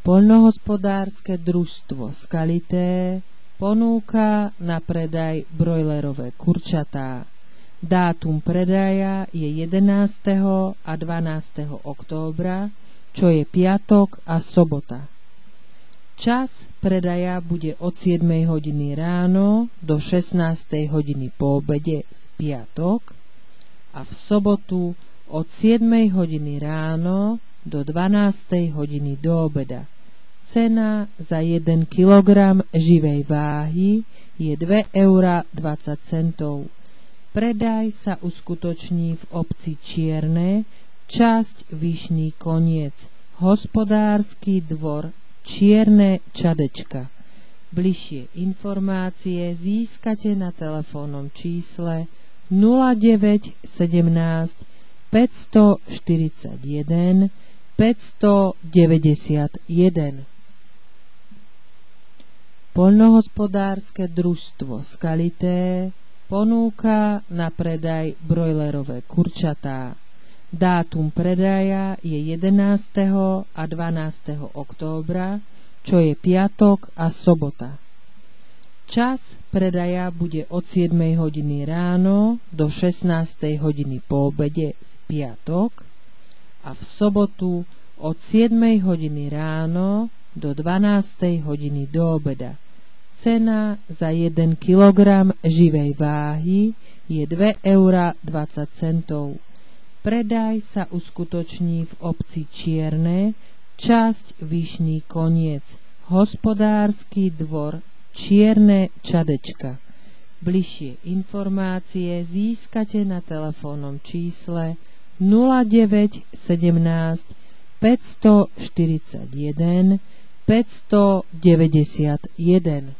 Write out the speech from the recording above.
Poľnohospodárske družstvo Skalité ponúka na predaj brojlerové kurčatá. Dátum predaja je 11. a 12. októbra, čo je piatok a sobota. Čas predaja bude od 7 hodiny ráno do 16 hodiny po obede v piatok a v sobotu od 7 hodiny ráno do 12 hodiny do obeda. Cena za 1 kg živej váhy je 2,20 €. Predaj sa uskutoční v obci Čierne, časť Vyšný Koniec, hospodársky dvor Čierne Čadečka. Bližšie informácie získate na telefónnom čísle 09 17 541 591. Poľnohospodárske družstvo Skalité ponúka na predaj brojlerové kurčatá. Dátum predaja je 11. a 12. októbra, čo je piatok a sobota. Čas predaja bude od 7 hodiny ráno do 16 hodiny po obede v piatok a v sobotu od 7 hodiny ráno do 12 hodiny do obeda. Cena za 1 kg živej váhy je 2,20 €. Predaj sa uskutoční v obci Čierne, časť Vyšný Koniec, hospodársky dvor Čierne Čadečka. Bližšie informácie získate na telefónnom čísle 09 17 541 591.